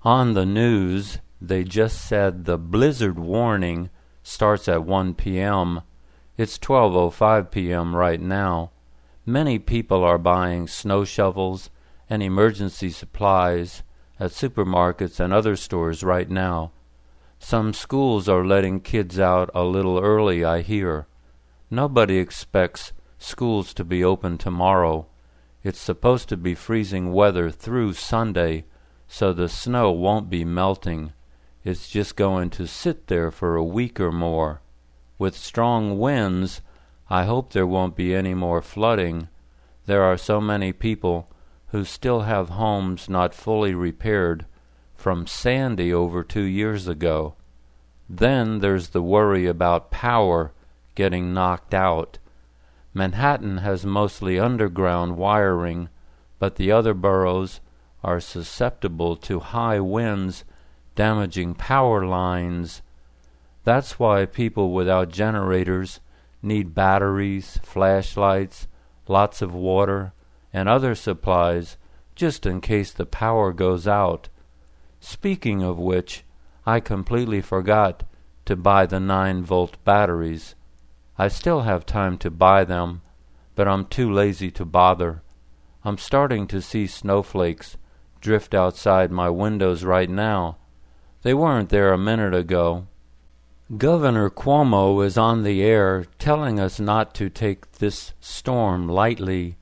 On the news, they just said the blizzard warning starts at 1 p.m. It's 12:05 p.m. right now. Many people are buying snow shovels and emergency supplies at supermarkets and other stores right now. Some schools are letting kids out a little early, I hear. Nobody expects schools to be open tomorrow. It's supposed to be freezing weather through Sunday, so the snow won't be melting. It's just going to sit there for a week or more. With strong winds, I hope there won't be any more flooding. There are so many people who still have homes not fully repaired from Sandy over 2 years ago. Then there's the worry about power getting knocked out. Manhattan has mostly underground wiring, but the other boroughs are susceptible to high winds damaging power lines. That's why people without generators need batteries, flashlights, lots of water, and other supplies just in case the power goes out. Speaking of which, I completely forgot to buy the 9-volt batteries. I still have time to buy them, but I'm too lazy to bother. I'm starting to see snowflakes drift outside my windows right now. They weren't there a minute ago. Governor Cuomo is on the air telling us not to take this storm lightly.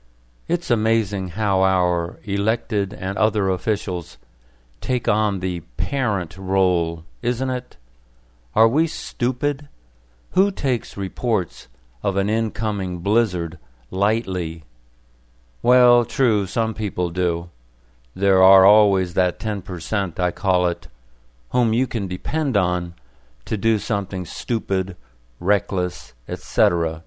It's amazing how our elected and other officials take on the parent role, isn't it? Are we stupid? Who takes reports of an incoming blizzard lightly? Well, true, some people do. There are always that 10%, I call it, whom you can depend on to do something stupid, reckless, etc.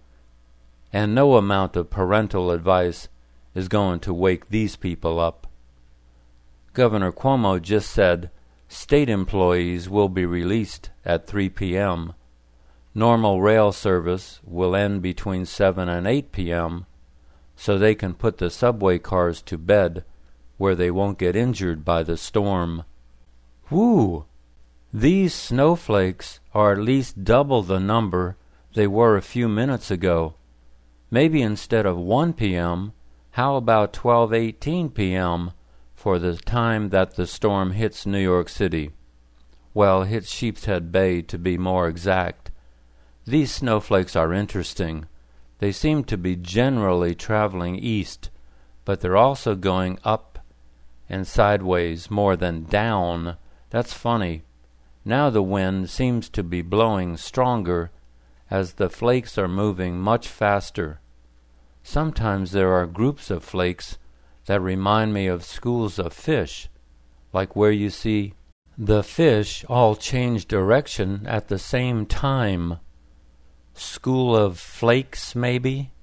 And no amount of parental advice is going to wake these people up. Governor Cuomo just said state employees will be released at 3 p.m. Normal rail service will end between 7 and 8 p.m. so they can put the subway cars to bed where they won't get injured by the storm. Woo! These snowflakes are at least double the number they were a few minutes ago. Maybe instead of 1 p.m., how about 12:18 p.m. for the time that the storm hits New York City? Well, hits Sheepshead Bay to be more exact. These snowflakes are interesting. They seem to be generally traveling east, but they're also going up and sideways more than down. That's funny. Now the wind seems to be blowing stronger as the flakes are moving much faster. Sometimes there are groups of flakes that remind me of schools of fish, like where you see the fish all change direction at the same time. School of flakes, maybe?